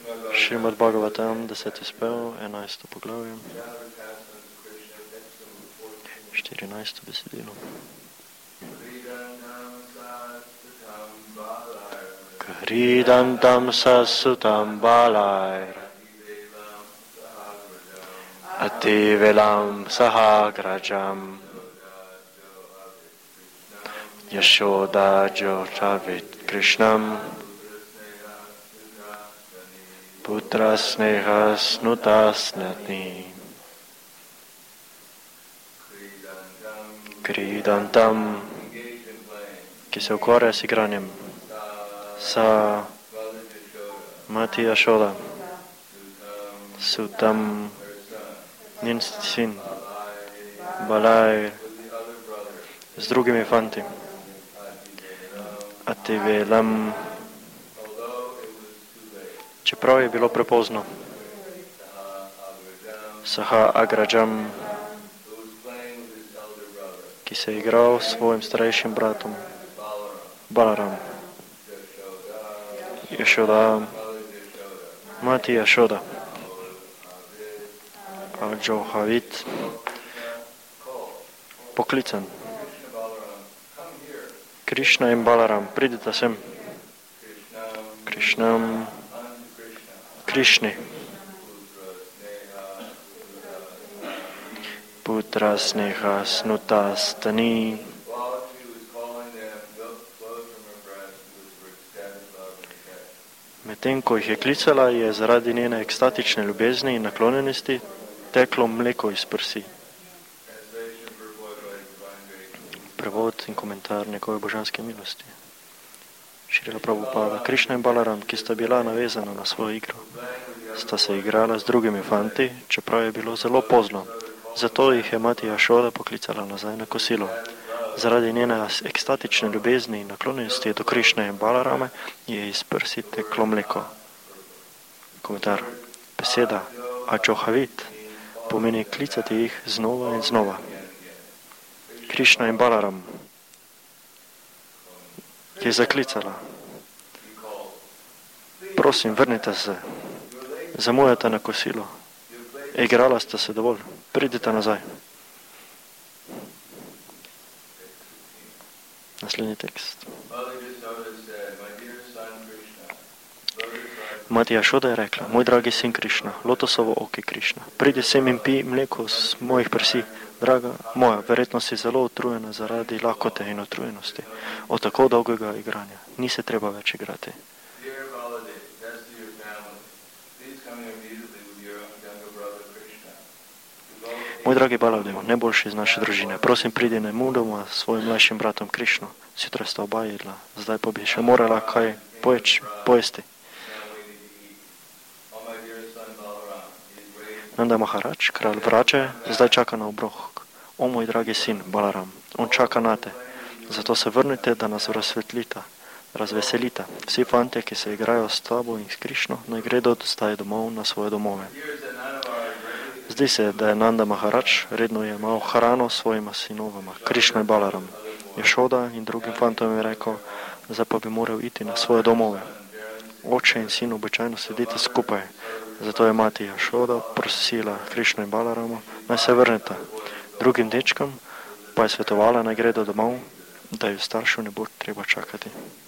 Šrimad Bhagavatam, 10. spev, 11. poglavje, 14. besedilo. Kridantam sasutam balair Ativelam sahagrajam Yashoda Jotavit Krishnam Putra sneha snutasnatni Kridantam, ki se ukvarja s igranjem, sa Mati Yashoda, Sutam, njen sin, Balaj, z drugimi fanti, Ativelam, čeprav je bilo prepozno, Saha Agrajam, ki se je igral s svojim starejšim bratom, Balaram. Yashoda, Mati Yashoda, Ajohavit, poklican. Krishna in Balaram, pridite sem. Krishnam, Krishni. Putra sneha snuta stani. Medtem, ko jih je klicala, je zaradi njene ekstatične ljubezni in naklonjenosti teklo mleko iz prsi. Prevod in komentar njegove božanske milosti. Šrila Prabhupada, Krishna in Balaram, ki sta bila navezana na svojo igro, sta se igrala z drugimi fanti, čeprav je bilo zelo pozno. Zato jih je Mati Yashoda poklicala nazaj na kosilo. Zaradi njene ekstatične ljubezni in naklonjenosti do Krišne in Balarame je iz prsi teklo mleko. Komentar. Beseda Ajohavit pomeni klicati jih znova in znova. Krišna in Balaram je zaklicala. Prosim, vrnite se. Zamujate na kosilo. Igrala sta se dovolj. Pridite nazaj. Naslednji tekst. Mati Yashoda je rekla, moj dragi sin Krišna, lotosovo oki Krišna, pridi sem in pi mleko z mojih prsi. Draga moja, verjetno si zelo utrujena zaradi lakote in utrujenosti od tako dolgega igranja. Ni se treba več igrati. Moj dragi Baladev, najboljši iz naše družine, prosim pridi nemudoma s svojim mlajšim bratom Krišno. Sjutraj sta oba jedla, zdaj pa bi še morala kaj pojesti. Nanda Maharaj, kralj Vrače, zdaj čaka na obrok. O moj dragi sin, Balaram, on čaka na te. Zato se vrnite, da nas razveselita. Vsi fantje, ki se igrajo s tabo in s Krišno, naj gredo zdaj domov na svoje domove. Zdi se, da je Nanda Maharaj redno jemal hrano svojima sinovama, Krišno in Balaram. Yashoda in drugim fantom je rekel, zdaj pa bi moral iti na svoje domove. Oče in sin običajno sedite skupaj, zato je Mati Yashoda prosila Krišno in Balarama, naj se vrneta. Drugim dečkam pa je svetovala, naj gredo domov, da ju staršev ne bo treba čakati.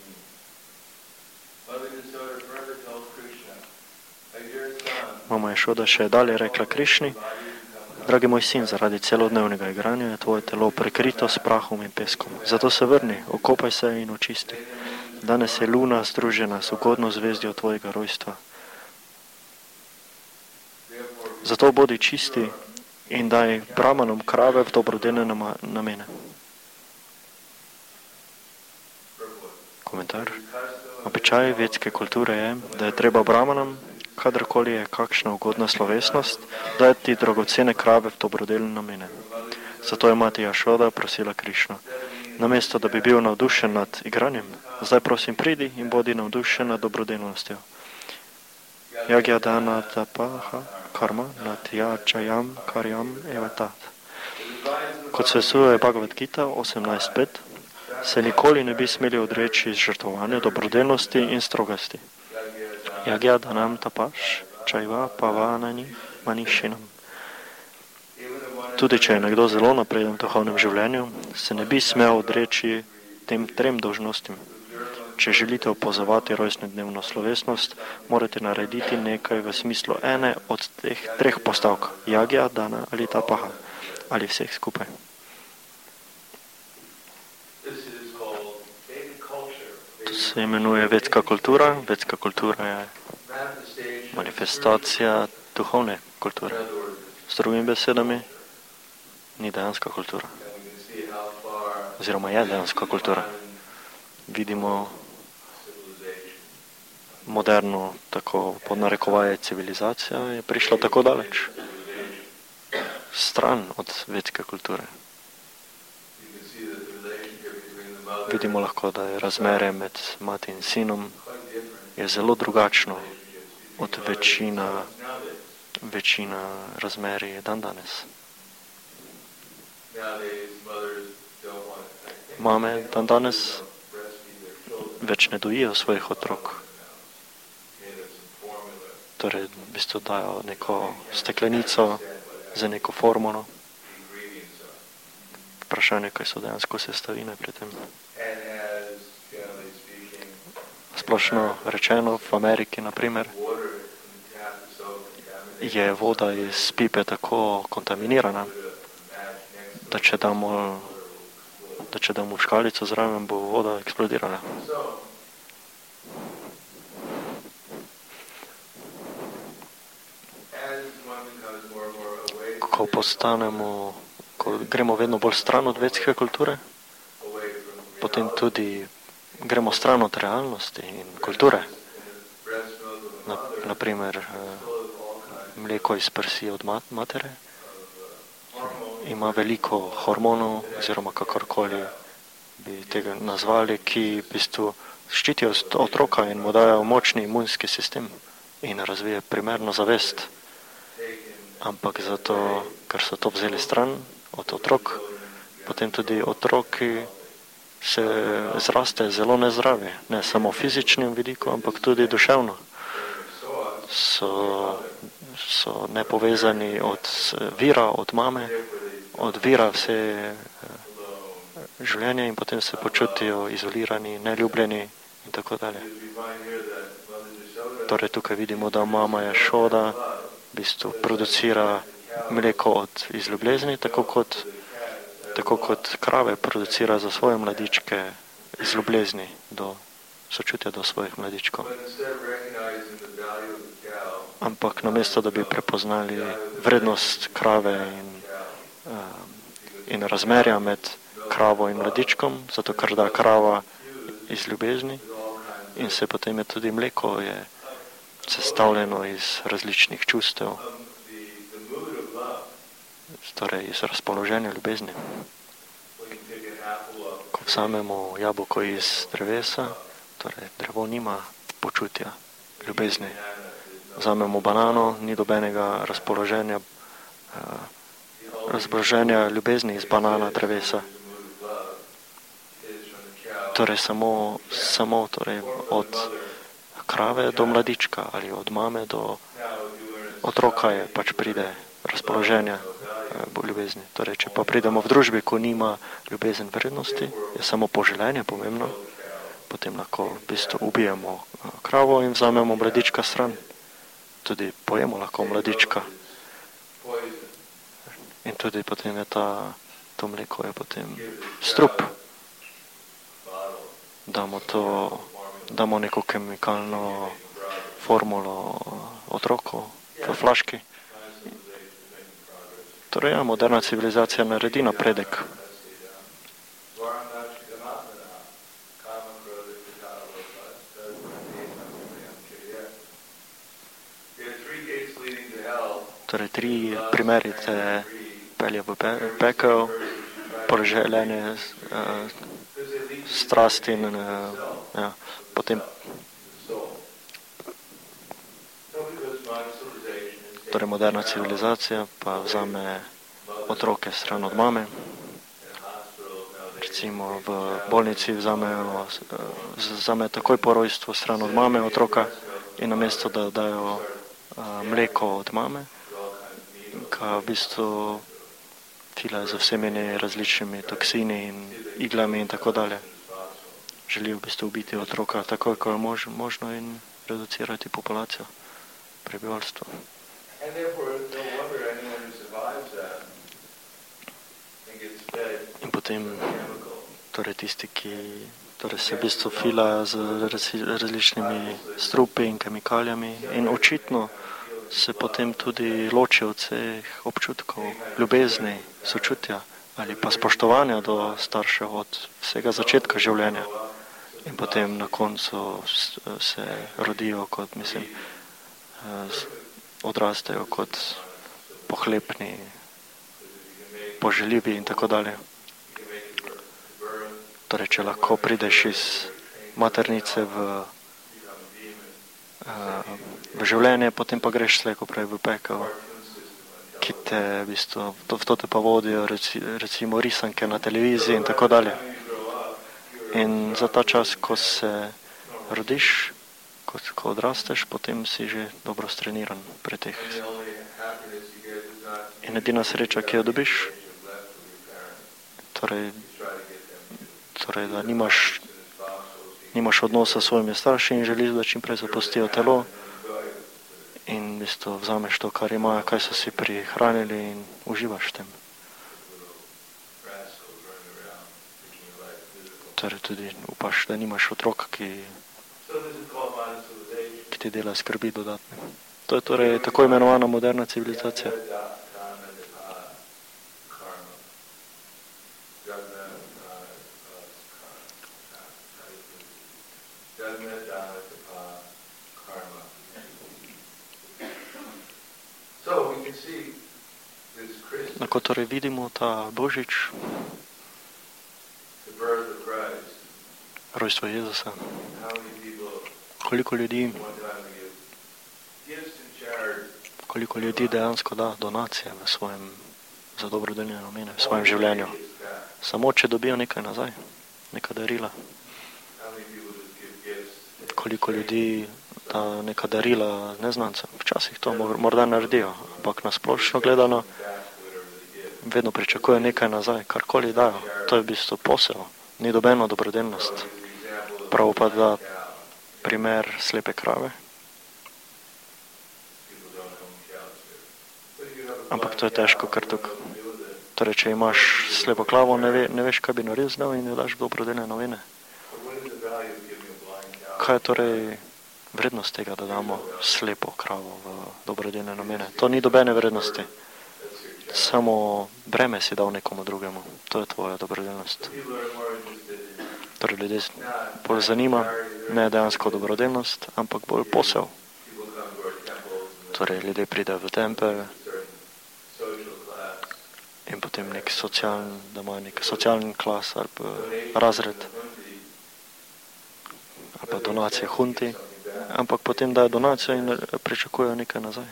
Mama Yashoda še je dalje rekla Krišni, dragi moj sin, zaradi celodnevnega igranja je tvoje telo prekrito s prahom in peskom. Zato se vrni, okopaj se in očisti. Danes je luna združena s ugodno zvezdjo tvojega rojstva. Zato bodi čisti in daj brahmanom krave v dobrodelne namene. Komentar. Običaj vedske kulture je, da je treba brahmanom, kadarkoli je kakšna ugodna slovesnost, dajati dragocene krave v dobrodelne namene. Zato je Mati Yashoda prosila Krišno. Namesto, da bi bil navdušen nad igranjem, zdaj prosim pridi in bodi navdušen nad dobrodelnostjo. Jagya dana tapaha karma natjajam karyam evatat. Kot svesuje Bhagavad Gita 18.5, se nikoli ne bi smeli odreči žrtvovanja dobrodelnosti in strogosti. Jagya danam tapaš, čajva pavanani manišinam. Tudi če je nekdo zelo napreden v duhovnem življenju, se ne bi smel odreči tem 3 dolžnostim. Če želite opazovati rojstnodnevno slovesnost, morate narediti nekaj v smislu ene od teh 3 postavk, jagja, dana ali tapaha, ali vseh skupaj. To se imenuje vedska kultura. Vedska kultura je manifestacija duhovne kulture. S drugimi besedami, ni dejanska kultura. Oziroma je dejanska kultura. Vidimo moderno, tako pod narekovaje civilizacija, je prišla tako daleč. Stran od vedske kulture. Vidimo lahko, da je razmerje med mati in sinom je zelo drugačno od večina razmerij dan danes. Mame dan danes več ne dojijo svojih otrok. Torej, v bistvu dajo neko steklenico za neko formulo. Vprašanje, kaj so dejansko sestavine pri tem. Splošno rečeno, v Ameriki, na primer, je voda iz pipe tako kontaminirana, da če damo škalico zraven, bo voda eksplodirala. Ko gremo vedno bolj stran od vedske kulture, potem tudi gremo stran od realnosti in kulture. Naprimer, mleko iz prsi od matere ima veliko hormonov, oziroma kakorkoli bi tega nazvali, ki v bistvu ščitijo otroka in mu dajo močni imunski sistem in razvije primerno zavest. Ampak zato, ker so to vzeli stran od otrok, potem tudi otroki se zraste zelo nezdravi, ne samo fizičnim vidikom, ampak tudi duševno. So nepovezani od vira, od mame, od vira vse življenje in potem se počutijo izolirani, neljubljeni in tako dalje. Torej tukaj vidimo, da mama Jašoda v bistvu producira mleko iz ljubezni, tako kot krave producira za svoje mladičke iz ljubezni, do sočutja do svojih mladičkov. Ampak namesto, da bi prepoznali vrednost krave in razmerja med kravo in mladičkom, zato ker da krava iz ljubezni in se potem je tudi mleko je sestavljeno iz različnih čustev, torej iz razpoloženja ljubezni. Ko vzamemo jabolko iz drevesa, torej drevo nima počutja ljubezni. Vzamemo banano, ni dobenega razpoloženja ljubezni iz banana drevesa. Torej samo torej od krave do mladička ali od mame do otroka je pač pride razpoloženja ljubezni. Torej, če pa pridemo v družbi, ko nima ljubezen vrednosti, je samo poželenje pomembno, potem lahko v bistvu ubijemo kravo in vzamemo mladička stran. Tudi pojemo lahko mladička. In tudi potem je to mleko je potem strup. Damo neko kemikalno formulo otroku v flaški. Torej, ja, moderna civilizacija naredi napredek. Torej, 3 primeri te pelje v pekel, poželjene strasti in potem torej moderna civilizacija pa vzame otroke stran od mame. Recimo v bolnici vzame takoj po rojstvu stran od mame otroka in namesto, da dajo mleko od mame, ga v bistvu filajo z vsemi različnimi toksini in iglami in tako dalje. Želijo v bistvu ubiti otroka takoj, ko je možno in reducirati populacijo, prebivalstvo. In potem torej tisti, ki se v bistvu filajo z različnimi strupi in kemikalijami in očitno se potem tudi ločijo od vseh občutkov, ljubezni, sočutja ali pa spoštovanja do staršev od vsega začetka življenja. In potem na koncu se rodijo kot, odrastejo kot pohlepni, poželjivi in tako dalje. Torej, če lahko prideš iz maternice v življenje, potem pa greš slej ko prej v pekel, ki te v bistvu, v to te pa vodijo recimo risanke na televiziji in tako dalje. In za ta čas, ko se rodiš, ko odrasteš, potem si že dobro streniran pri teh. In edina sreča, ki jo dobiš, torej da nimaš odnosa s svojimi starši in želiš, da čim prej zapustijo telo in v bistvu vzameš to, kar imajo, kaj so si prihranili in uživaš v tem. Torej tudi upaš, da nimaš otrok, ki ti dela skrbi dodatne. To je torej tako imenovana moderna civilizacija. Ko torej vidimo ta Božič, rojstvo Jezusa, koliko ljudi dejansko da donacije za dobrodelne namene v svojem življenju. Samo če dobijo nekaj nazaj, neka darila. Koliko ljudi da neka darila neznancem. Včasih to morda naredijo, ampak nasplošno gledano vedno pričakuje nekaj nazaj, karkoli dajo. To je v bistvu posel, ni dobeno dobrodelnost. Prav pa da primer slepe krave. Ampak to je težko, ker tukaj. Torej, če imaš slepo kravo, ne veš, kaj bi naredil z njo in jo daš v dobrodelne namene. Kaj je torej vrednost tega, da damo slepo kravo v dobrodelne namene? To ni dobene vrednosti. Samo breme si dal nekomu drugemu. To je tvoja dobrodelnost. Torej, ljudje bolj zanima ne dejansko dobrodelnost, ampak bolj posel. Torej, ljudje pridejo v tempelj in potem da imajo nek socialni klas ali pa razred ali pa donacije hunti, ampak potem dajo donacijo in pričakujejo nekaj nazaj.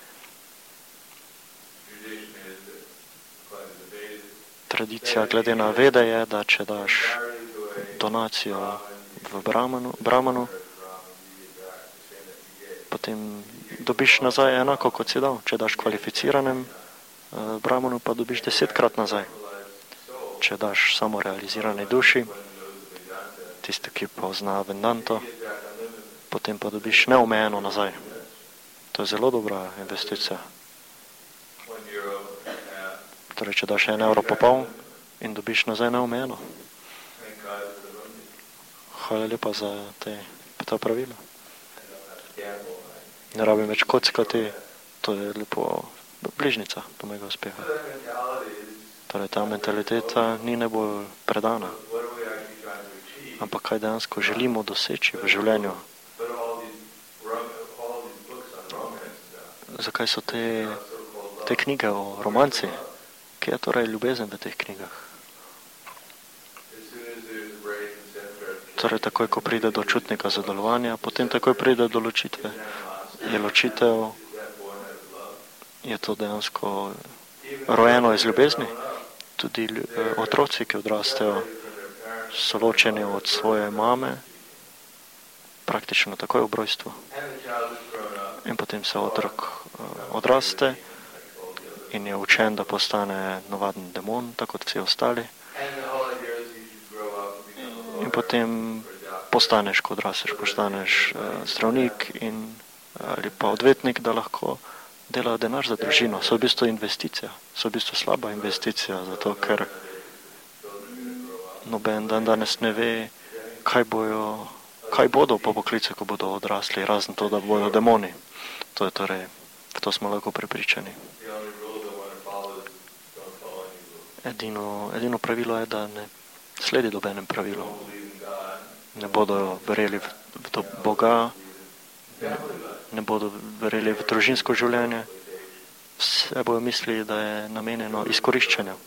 Tradicija glede na vede je, da če daš donacijo v bramanu, potem dobiš nazaj enako, kot si dal. Če daš kvalificiranem bramanu, pa dobiš 10-krat nazaj. Če daš samo realizirane duši, tisti, ki pozna Vedanto, potem pa dobiš neomejeno nazaj. To je zelo dobra investicija. Torej, če daš €1,5 in dobiš nazaj neomejeno. Hvala lepa za ta pravila. Ne rabim več kockati, to je lepo bližnica do mojega uspeha. Torej, ta mentaliteta ni najbolj predana. Ampak kaj dejansko želimo doseči v življenju? Zakaj so te knjige o romanci? Kje je torej ljubezen v teh knjigah? Torej, takoj, ko pride do čutnega zadovoljevanja, potem takoj pride do ločitve. Je ločitev, je to dejansko rojeno iz ljubezni? Tudi otroci, ki odrastejo, so ločeni od svoje mame praktično takoj ob rojstvu. In potem se otrok odraste in je učen, da postane navaden demon, tako kot vsi ostali. In potem postaneš, ko odrasteš, postaneš zdravnik ali pa odvetnik, da lahko dela denar za družino. So v bistvu investicija, so v bistvu slaba investicija, zato ker noben dan danes ne ve, kaj bodo po poklicu, ko bodo odrasli, razen to, da bodo demoni. To je torej, to smo lahko prepričani. Edino pravilo je, da ne sledi dobenem pravilu. Ne bodo verjeli v Boga, ne bodo verjeli v družinsko življenje, vse bojo mislili, da je namenjeno izkoriščanju.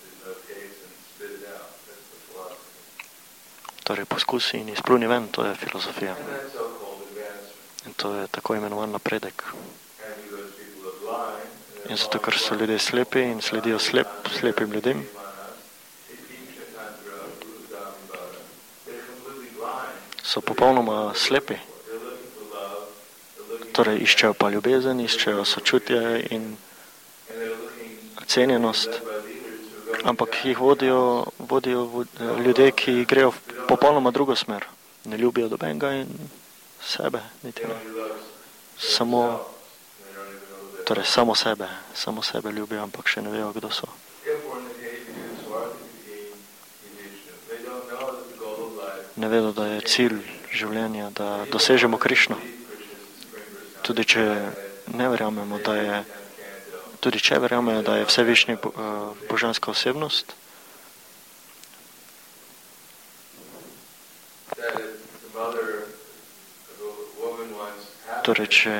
Torej poskusi in izpluni ven, to je filozofija. In to je tako imenovan napredek. In zato, ker so ljudje slepi in sledijo slepim ljudem, so popolnoma slepi. Torej iščejo pa ljubezen, iščejo sočutje in cenjenost, ampak jih vodijo ljudje, ki grejo v popolnoma drugo smer. Ne ljubijo dobenega in sebe, niti ne. Samo sebe ljubijo, ampak še ne vejo, kdo so. Ne vedo, da je cilj življenja, da dosežemo Krišno. Tudi če verjamemo, da je vsevišnji božanska osebnost, torej, če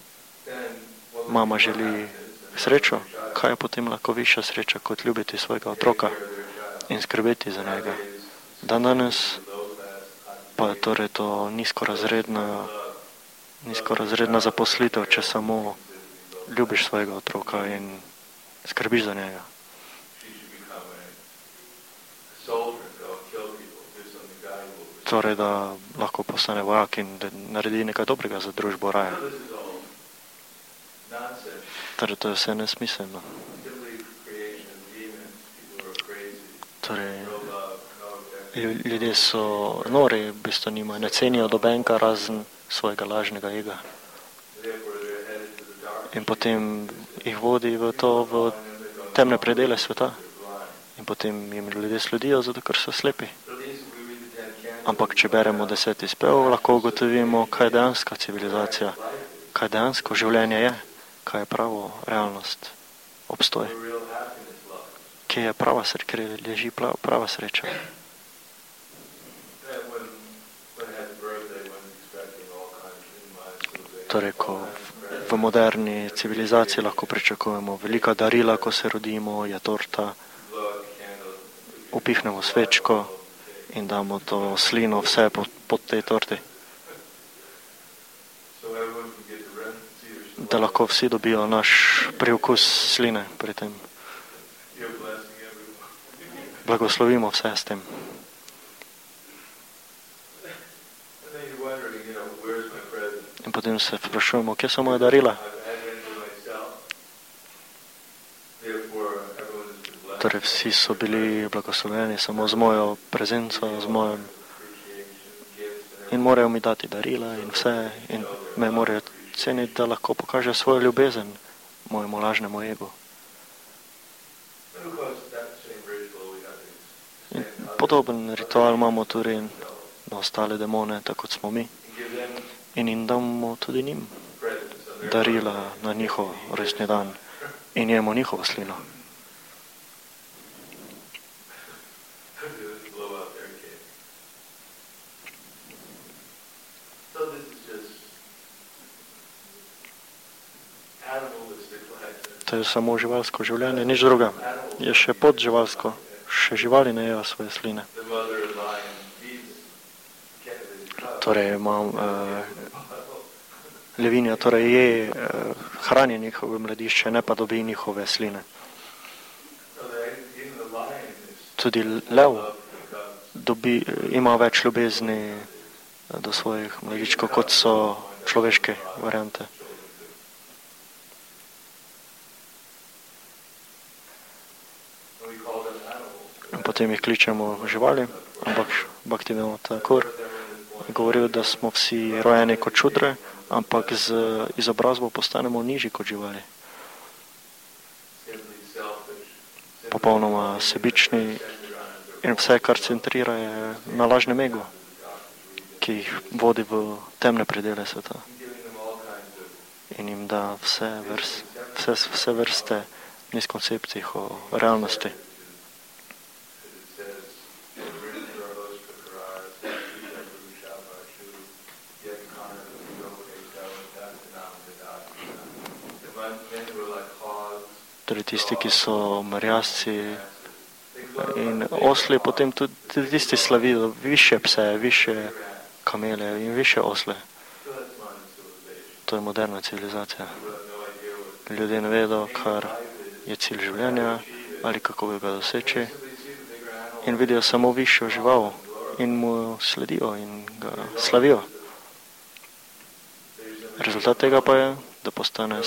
mama želi srečo, kaj je potem lahko višja sreča, kot ljubiti svojega otroka in skrbeti za njega. Danes pa je torej to nizkorazredna zaposlitev, če samo ljubiš svojega otroka in skrbiš za njega. Torej, da lahko postane vojak in da naredi nekaj dobrega za družbo raja. Torej, to je vse nesmiselno. Torej, ljudje so nori, v bistvu nimajo, ne cenijo dobenka razen svojega lažnega ega. In potem jih vodi v temne predele sveta. In potem jim ljudje sledijo, zato ker so slepi. Ampak če beremo 10. spev, lahko ugotovimo, kaj je dejanska civilizacija, kaj dejansko življenje je, kaj je pravo realnost, obstoj. Kje je prava sreča, kje leži prava sreča. Torej, ko v moderni civilizaciji lahko pričakujemo velika darila, ko se rodimo, je torta, upihnemo svečko in damo to slino vse pod tej torti. Da lahko vsi dobijo naš priokus sline pri tem. Blagoslovimo vse s tem. In potem se vprašujemo, kje so moje darila? Torej, vsi so bili blagoslovljeni samo z mojo prezenco, z mojim. In morajo mi dati darila in vse. In me morajo ceniti, da lahko pokaže svojo ljubezen mojemu lažnemu egu. In podoben ritual imamo tudi na ostale demone, tako kot smo mi. In jim damo tudi njim darila na njihov rojstni dan in jemo njihovo slino. To je samo živalsko življenje, nič druga. Je še podživalsko, še živali ne jejo svoje sline. Torej, levinja torej hrani njihove mladišče, ne pa dobi njihove sline. Tudi lev ima več ljubezni do svojih mladičkov, kot so človeške variante. In potem jih kličemo živali, ampak Bhaktivinoda Thakur je govoril, da smo vsi rojeni kot čudre, ampak z izobrazbo postanemo nižji kot živali. Popolnoma sebični in vse, kar centrira, je na lažnem egu, ki jih vodi v temne predele sveta in jim da vse vrste miskoncepcij o realnosti. Torej tisti, ki so merjasci in osli, potem tudi tisti slavijo više pse, više kamele in više osle. To je moderna civilizacija. Ljudje ne vedo, kar je cilj življenja ali kako bi ga doseči in vidijo samo višjo žival in mu sledijo in ga slavijo. Rezultat tega pa je, da postane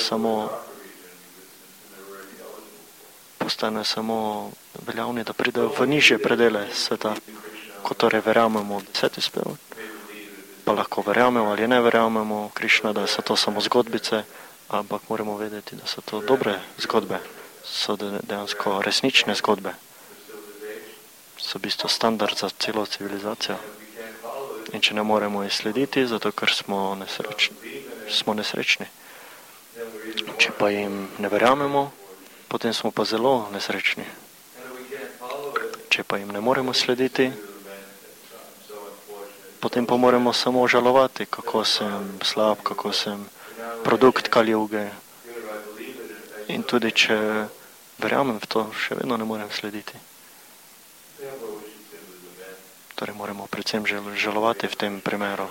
samo veljavni, da pridejo v nižje predele sveta, ko torej verjamemo v 10. spev, pa lahko verjamemo ali ne verjamemo Krišna, da so to samo zgodbice, ampak moramo vedeti, da so to dobre zgodbe, so dejansko resnične zgodbe, so v bistvu standard za celo civilizacijo. In če ne moremo jih slediti, zato ker smo nesrečni. Če pa jim ne verjamemo, potem smo pa zelo nesrečni. Če pa jim ne moremo slediti, potem pa moramo samo žalovati, kako sem slab, kako sem produkt Kali-juge. In tudi če verjamem v to, še vedno ne morem slediti. Torej moramo predvsem žalovati v tem primeru.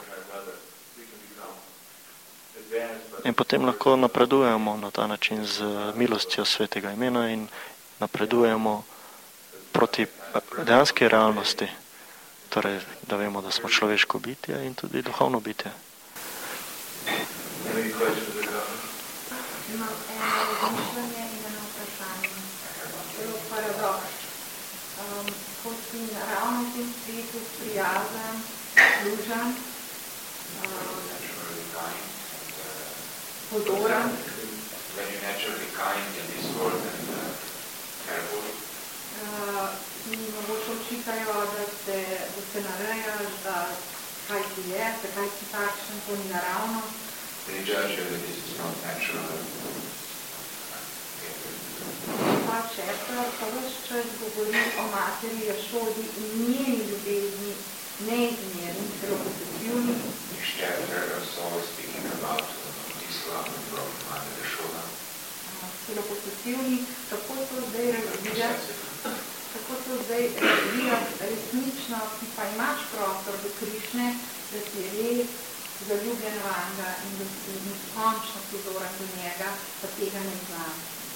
In potem lahko napredujemo na ta način z milostjo svetega imena in napredujemo proti dejanski realnosti. Torej, da vemo, da smo človeško bitje in tudi duhovno bitje. Imam eno razmišljanje in eno vprašanje. Zelo paradoks. Ko si naravno v tem svetu prijazen, služen, podoren, in mogoče očitajo, da se narejaš, da kaj ti je, zakaj si takšen, to ni naravno. Pa Čepra pa ves čas govori o materi Jašodi in njeni ljubezni, neizmerni, celo posesivni. Celo posesivni, kako to zdaj razvijati resnično, ki pa imaš prostor do Krišne, da si res zaljubljen vanga in da si neskončno pozoren do njega, pa tega ne znam.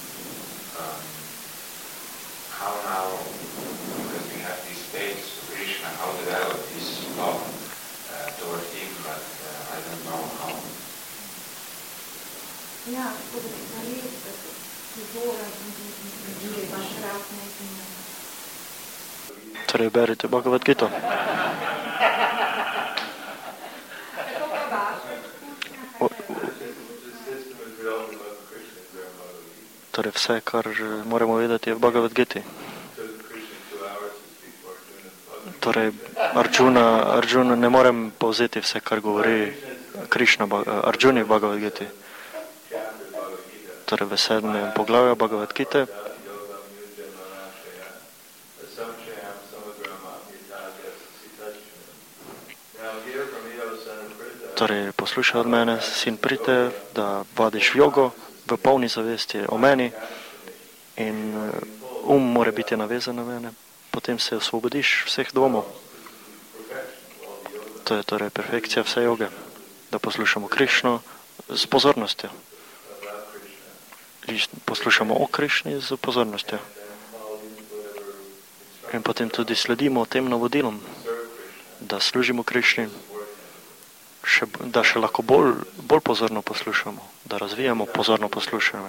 How now, because we have these states of Krishna, how develop this love toward him, but I don't know how. Ja, tako da si res pozoren in da imaš rad nekaj. Torej, berite Bhagavad Gita. Torej, vse, kar moramo vedeti, je v Bhagavad Giti. Torej, Arjuna ne morem povzeti vse, kar govori Krišna Arjuni v Bhagavad Giti. Torej, v 7. poglavju Bhagavad Gite torej, poslušaj od mene, sin prite, da vadiš v jogo, v polni zavesti o meni in mora biti navezan na mene, potem se osvobodiš vseh dvomov. To je torej perfekcija vse joge, da poslušamo Krišno z pozornostjo. Poslušamo o Krišni z pozornostjo. In potem tudi sledimo tem navodilom, da služimo Krišni da še lahko bolj pozorno poslušamo, da razvijamo pozorno poslušanje.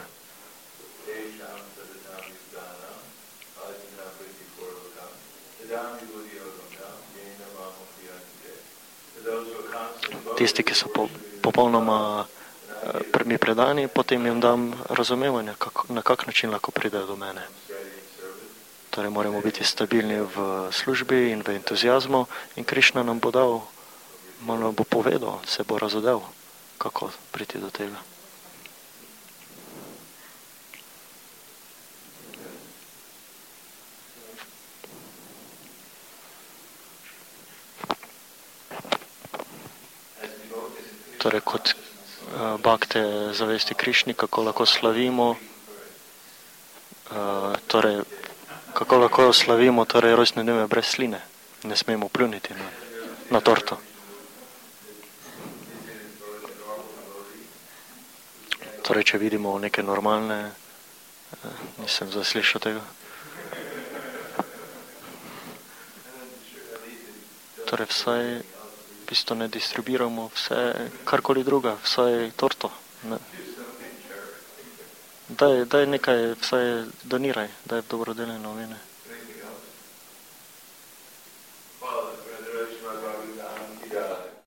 Tisti, ki so popolnoma mi predani, potem jim dam razumevanje, na kak način lahko pridejo do mene. Torej moramo biti stabilni v službi in v entuzijazmu in Krišna nam bo dal, malo bo povedal, se bo razodel, kako priti do tega. Torej kot bakte zavesti Krišni, kako lahko slavimo, kako lahko slavimo rojstne dneve brez sline. Ne smemo pljuniti na torto. Torej, če vidimo neke normalne, nisem zaslišal tega. Torej, vsaj v bistvu ne distribuiramo vse, karkoli druga, vsaj torto. Ne. Daj nekaj, vsaj doniraj, daj v dobrodelne namene.